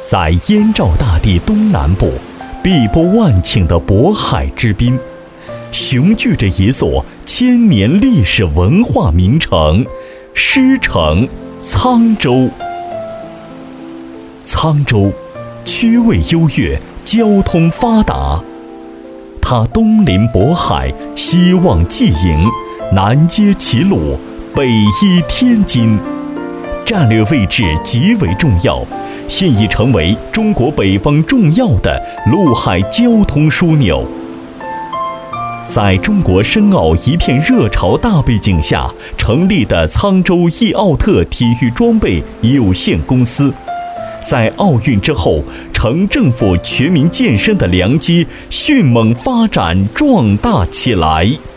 在燕赵大地东南部，碧波万顷的渤海之滨，雄踞着一座千年历史文化名城——狮城沧州。沧州区位优越，交通发达，它东临渤海，西望冀营，南接齐鲁，北依天津，战略位置极为重要，现已成为中国北方重要的陆海交通枢纽。在中国申奥一片热潮大背景下成立的沧州易奥特体育装备有限公司，在奥运之后，乘政府全民健身的良机，迅猛发展壮大起来。